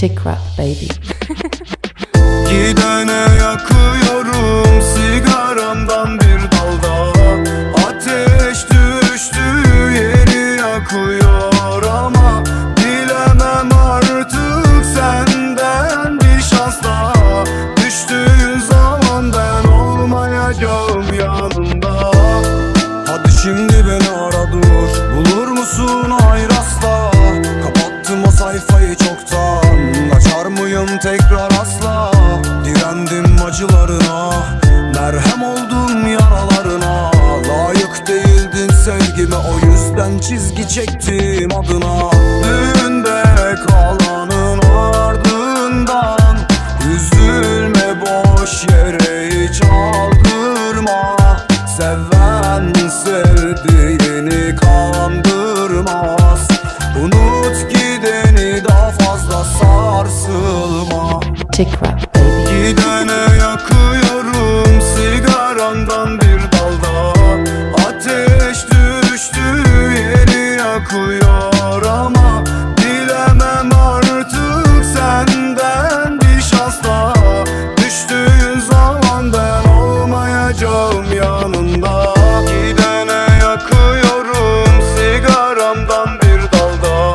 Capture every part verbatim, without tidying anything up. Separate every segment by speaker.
Speaker 1: Chick rap baby.
Speaker 2: Gidene yakıyorum sigaramdan bir dalda. Ateş düştü yeri yakıyor ama dilemem artık senden bir şans daha. Düştüğün zaman ben olmayacağım yanında. Hadi şimdi beni ara dur, bulur musun hayır asla. Kapattım o sayfayı çoktan, açar mıyım tekrar asla. Direndim acılarına, merhem oldum yaralarına. Layık değildin sevgime, o yüzden çizgi çektim adına. Düğünde kalanın ardından üzülme boş yere, hiç aldırma. Seven sevdiğini kandırmaz. Unut gideni, daha fazla sarsılma.
Speaker 1: Chick rap baby.
Speaker 2: Gidene yakıyorum sigaramdan bir dalda. Ateş düştü yeri yakıyor ama dilemem artık senden bir şans daha. Düştüğün zaman ben olmayacağım yanında. Gidene yakıyorum sigaramdan bir dalda.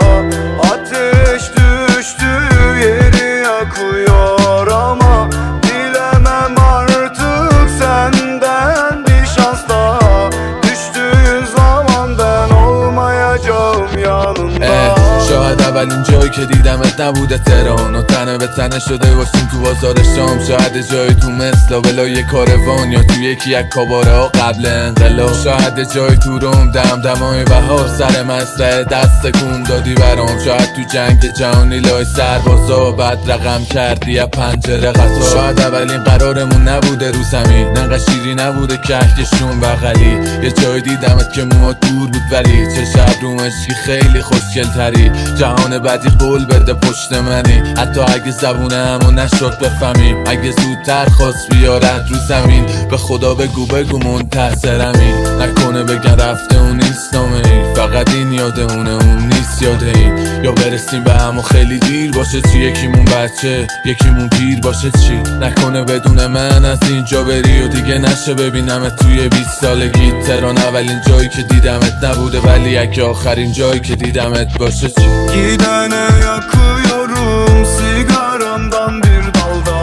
Speaker 2: Ateş düştü yeri yakıyor ama dilemem artık senden bir şans daha. Düştüğün zaman ben olmayacağım yanında.
Speaker 3: شاید اولین جایی که دیدمت نبوده تهران و تنه به تنه شده باشیم تو بازار شام. شاید جایی تو مثل ولای کاروان یا تو یکی از کاباره ها قبل انقلاب. شاید جایی تو روم دم دمای بهار سر مسئله دست کن دادی برام. شاید تو جنگ جهانی لای سربازا بعد رقم کردی از پنجره قطار. شاید اولین قرارمون نبوده رو زمین، نقا شیری نبوده کهکشون بغلی. یه جایی دیدمت که موها دور بود ولی چه شب رو مشکی خیلی خوشگل تری. جهان بدی قول بده پشت منی، حتی اگه زبونه همو نشد بفهمیم. اگه زودتر خواست بیارد رو زمین، به خدا بگو بگو منتظرمی. نکنه بگن رفته اون نیست نامه ای، فقط این یاده اونه اون نیست یاده این. یا برسیم به همو خیلی دیر باشه چی، یکیمون بچه یکیمون پیر باشه چی. نکنه بدون من از اینجا بری و دیگه نشه ببینمت توی بیست سالگی. تهران اولین جایی که دیدمت نبوده ولی اگه آخرین جایی که دیدمت باشه چی.
Speaker 2: Gidene yakıyorum sigaramdan bir dalda.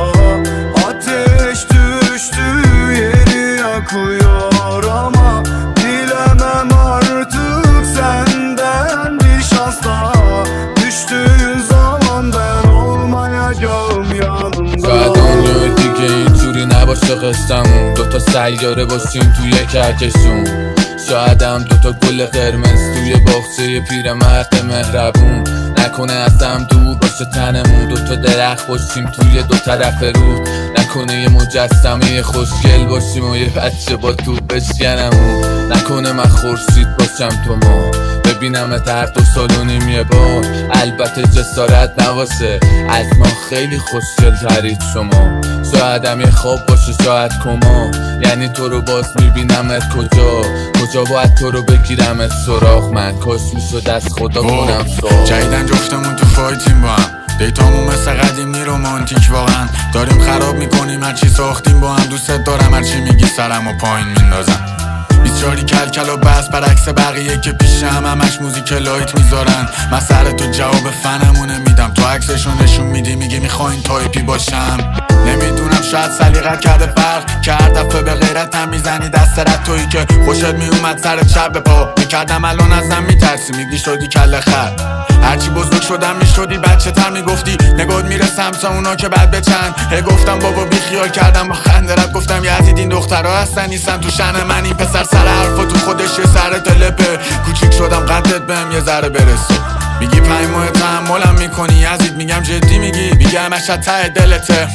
Speaker 2: Ateş düştü yeri yakıyor ama dilemem artık senden bir şans daha. Düştüğün zaman ben olmayacağım yanında.
Speaker 3: شاید دنیای دیگه اینجوری نباشه قصه‌مون، دوتا سیاره باشیم توی کهکشون. شاید هم دوتا گل قرمز توی باغچه پیرمرد مهربون. نکنه از هم دور باشه تنمون، دوتا درخت باشیم توی دو طرف رود. نکنه یه مجسمه خوشگل باشیم و یه بچه با توپ بشکنمون. نکنه من خورشید باشم تو ما، ببینم هر دو سال و نیم یه بار. البته جسارت نباشه، از ما خیلی خوشگل ترید شما. شاید هم یه خواب باشه شاید کما، یعنی تو رو باز میبینمت کجا. کجا باید تو رو بگیرمت سراغ، من کاش میشد از خدا کنم سراغ.
Speaker 4: جدیدن جفتمون تو فایتیم با هم، دیتامون مثل قدیمی رومانتیک واقعا. داریم خراب میکنیم هرچی ساختیم با هم. دوست دارم هرچی میگی سرم و پایین میندازم. بیست چاری کل کل و بس برعکس بقیه که پیش هم همش موزیک لایت میذارن. من سر تو جواب فنمونه میدم، تو عکسشو نشون میدی میگی میخواین تایپی باشم. نمیدونم شاید سلیقت کرده فرق کرد، دفعه به غیرت هم میزنی دست رد. تویی که خوشت میومد سر چپ به پا میکردم، الان ازم میترسی میگی شدی کل خر. هرچی بزرگ شدم میشدی بچه تر میگفتی نگات میره سمت اونا که بعد بچن. هی گفتم بابا بی خیال کردم با خنده رد، گفتم یزید این دخترها هستن نیستن تو شن من. این پسر سر حرفا تو خودش یه سر تلپه، کوچیک شدم قدت بهم یه ذره برسه. میگی پنج ماه تحملم میکنی یزید، میگم جدی میگی میگم اشد ته دلته.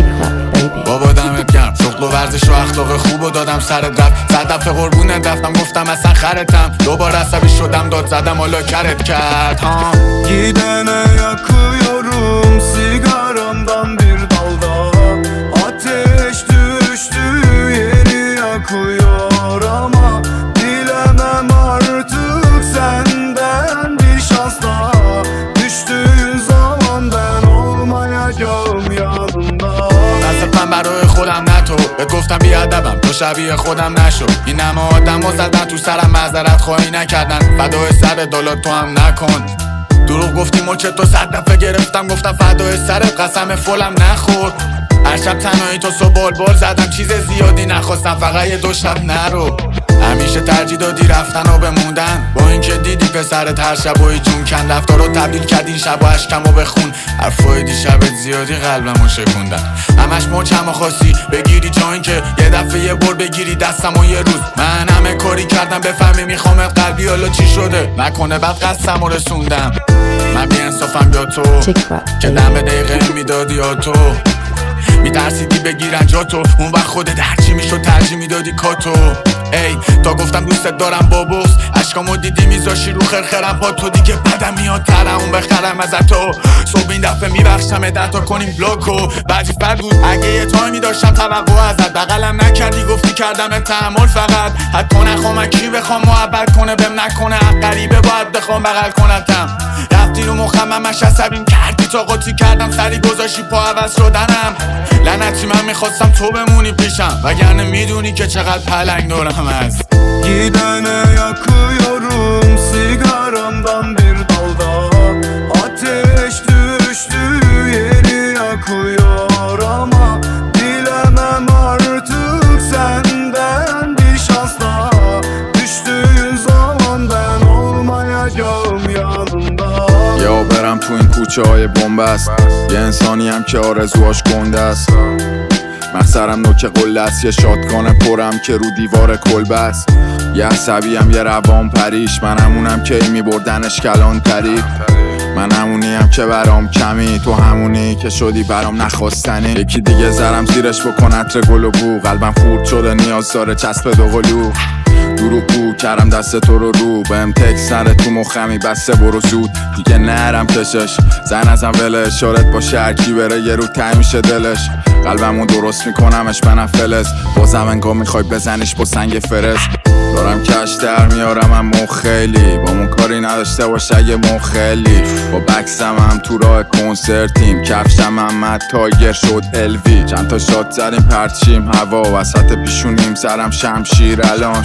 Speaker 4: بابا دمت گرم، شغل و ورزش و اخلاق خوب و دادم سرت رفت. صد دفعه قربونت رفتم گفتم اصلا خرتم. دوباره عصبی شدم داد زدم حالا کرت کرد ها.
Speaker 2: Gidene yakıyorum sigaramdan bir dalda. Ateş düştü yeri yakıyor ama dilemem artık senden bir şans daha. Düştüğün zaman ben olmayacağım.
Speaker 4: شبیه خودم نشو. این همه آدم و زدن تو سرم معذرت خواهی نکردن، فدای سر دولت تو هم نکن. دروغ گفتی مچه تو صد دفعه گرفتم گفتم فدای سرت، قسم فولم نخور. هر شب تنهایی تو صبح بال بال زدم، چیز زیادی نخواستم فقط یه دو شب نرو. همیشه ترجیح دادی رفتن و بموندن، با اینکه دیدی پسرت هر شب و جون کن. رفتار رو تبدیل کردی شب و اشکم و بخون، حرفای دیشبت زیادی قلبمو شکوندن. همش مچم و خواستی بگیری جا که یه دفعه یه بر بگیری دستم و یه روز من همه کاری کردم بفهمی میخوامت قلبی، حالا چی شده نکنه بعد قصم و رسوندم. من بی انصافم یا تو که دم به دقیقه میدادی یا تو میترسیدی بگیرن جا تو، اون وقت خودت هرچی میشد ترجیح میدادی کاتو. ای تا گفتم دوستت دارم با بغض، اشکامو دیدی میذاشی رو خرخرم پا تو، دیگه بدم میاد ترمون بخرم از تو. صبح این دفعه میبخشم دتا کنیم بلاکو، وظیفت بود اگه یه تایمی داشتم توقع ازت، بغلم نکردی گفتی کردم تحمل فقط. حتی نخوام کی بخوام محبت کنه بهم نکنه، غریبه باید بخوام بغل کنتم. رفتی رو مخم همش عصبیم کردی تا قاطی کردم، سری گذاشی پا عوض شدنم. لعنتی من میخواستم تو بمونی پیشم، وگرنه میدونی که çaqad پلنگ دورم از.
Speaker 2: Gidene yakıyorum sigaramdan bir dalda, ateş düştü yeri yakıyor ama dilemem artık senden bir şans daha. Düştüğün zaman ben olmayacağım yanında.
Speaker 5: یا برم تو این کوچه های بنبست، یه انسانی هم که آرزوهاش گنده است. مخسرم نوک قله است، یه شاتگان پرم که رو دیوار کلبه است. یه عصبی هم یه روان پریش، من همونم که ای میبردنش کلان طریق. من همونی هم که برام کمی، تو همونی که شدی برام نخواستنی. یکی دیگه زرم زیرش بکن عطر گل و بو، قلبم خورد شده نیاز داره چسب دوقلو. دروغ بو کردم دست تو رو رو، بهم تکس نره تو مخمی بسته برو زود. دیگه نرم کشش زن ازم وله، اشارت با شرکی بره یه رو تای میشه دلش. قلبمو درست میکنمش منم فلز، بازم انگاه میخوای بزنیش با سنگ فرز. دارم کش در میارم اما خیلی با مون کاری نداشته باشه اگه مون خیلی. با بکسم هم تو راه کنسرتیم، کفشم هم تایگر شد الوی. چند تا شات زدیم پرچیم هوا، وسط پیشونیم سرم شمشیر الان.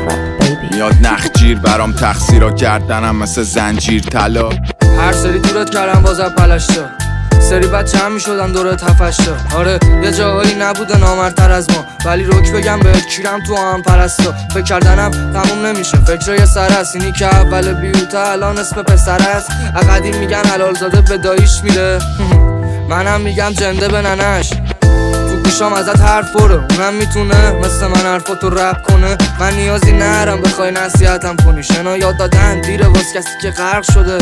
Speaker 5: میاد نخجیر برام تقصیرا کردنم مثل زنجیر طلا.
Speaker 6: هر سری دورت کردم بازم پلشتا، سری بچه هم میشدن دورت هفشتا. آره یه جاهایی نبوده نامرتر از ما، ولی روک بگم بهت کیرم تو هم پرستا. فکر کردنم تموم نمیشه، فکر یه سر است. اینی که اول بیوته الان اسم پسر است. اقدیم میگن حلال زاده به داییش میره، منم میگم جنده به ننش. تو گوشام ازت حرف برو، اونم میتونه مثل من حرفاتو رپ کنه. من نیازی نرم بخوای نصیحتم کنی، شنا یاد دادن دیره واس کسی که غرق شده.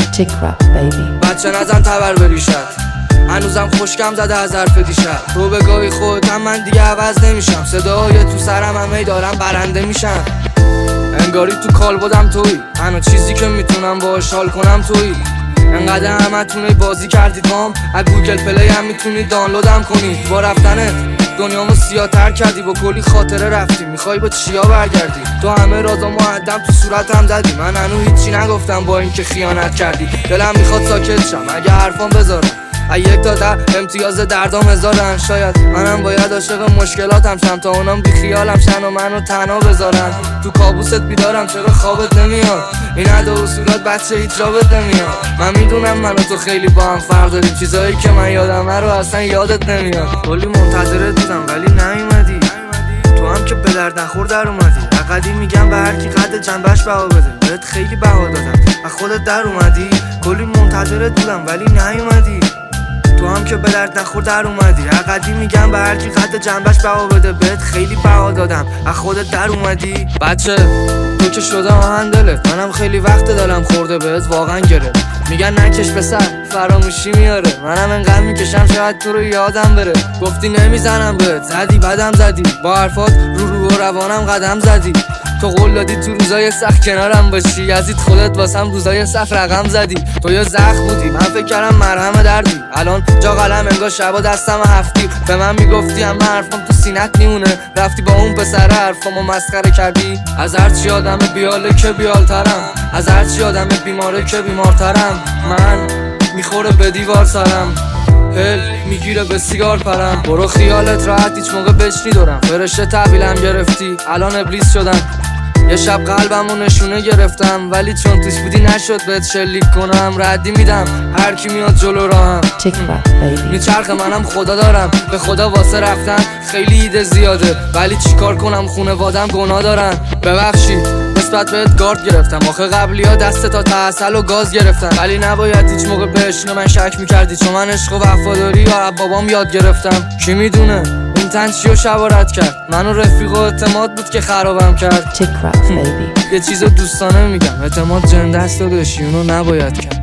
Speaker 6: بچه نزن تبر بریشت، هنوزم خوشکم زده از حرف دیشب. تو بگاهی خودم من دیگه عوض نمیشم، صدای تو سرم همه دارم برنده میشم. انگاری تو کال بودم توی، تنها چیزی که میتونم باهاش حال کنم توی. انقدر همتونه بازی کردید بام، از گوگل پلی هم میتونید دانلودم کنید. با رفتنت دنیامو سیاه تر کردی، با کلی خاطره رفتی، میخوای با چیا برگردی؟ تو همه رازا معدم تو صورتم زدی، من هنو هیچی نگفتم با اینکه خیانت کردی. دلم میخواد ساکت شم اگه حرفام بذارم، یک تا در امتیاز دردام هزارن. شاید منم باید عاشق مشکلاتم شم تا اونام بی خیالم شن و منو تنها بذارن. تو کابوست بیدارم چرا خوابت نمیاد؟ این عدا و صورت بچه هیچ رابط نمیاد. من میدونم من و تو خیلی با هم فرق داریم، چیزایی که من یادمه رو اصلا یادت نمیاد. کلی منتظرت بودم ولی نیومدی، تو هم که به درد نخور در اومدی. اقدی میگم به هر کی قد جنبش بها بده، بهت خیلی بها دادم و خودت در اومدی. کلی منتظرت بودم ولی نیومدی، تو هم که به درد نخور در اومدی. اقدی میگم به هر کی قد جنبش بها بده، بهت خیلی بها دادم از خودت در اومدی. بچه تو که شده آهن دلت، منم خیلی وقت دلم خورده بهت واقعا گرفت. میگن نکش پسر فراموشی میاره، منم انقدر میکشم شاید تو رو یادم بره. گفتی نمیزنم بهت، زدی بدم زدی، با حرفات رو رو و روانم قدم زدی. تو قول دادی تو روزای سخت کنارم باشی، یزید خودت واسم روزای سخت رقم زدی. تو یه زخم بودی من فکر کردم مرهم دردی، الان جا قلم انگار شبا دستم هفتی. به من میگفتی اما حرفم تو سینت میمونه، رفتی با اون پسر حرفامو مسخره کردی. از هرچی آدم بیاله که بیالترم، از هرچی آدم بیماره که بیمارترم. من میخوره به دیوار سرم، هل میگیره به سیگار پرم. برو خیالت راحت هیچ موقع بچنی دارم. فرشته تحویلم گرفتی الان ابلیس شدم. یه شب قلبمو نشونه گرفتم ولی چون توش بودی نشد بهت شلیک کنم. ردی میدم هر کی میاد جلو راهم.
Speaker 1: Tick Rock baby.
Speaker 6: میچرخه منم خدا دارم. به خدا واسه رفتن خیلی ایده زیاده ولی چیکار کنم خونوادم گناه دارن. ببخشید نسبت بهت گارد گرفتم. آخه قبلی ها دست تا تحصل و گاز گرفتم ولی نباید هیچ موقع بهشون من شک میکردی چون من عشق و وفاداری یا بابام یاد گرفتم. کی میدونه این تن چی و شبارت کرد. من و رفیق و اعتماد بود که خرابم کرد.
Speaker 1: Tick Rock baby.
Speaker 6: یه چیز دوستانه میگم اعتماد جنده است داداشی اونو نباید کرد.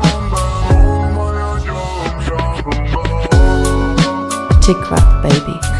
Speaker 1: Tick Rock baby.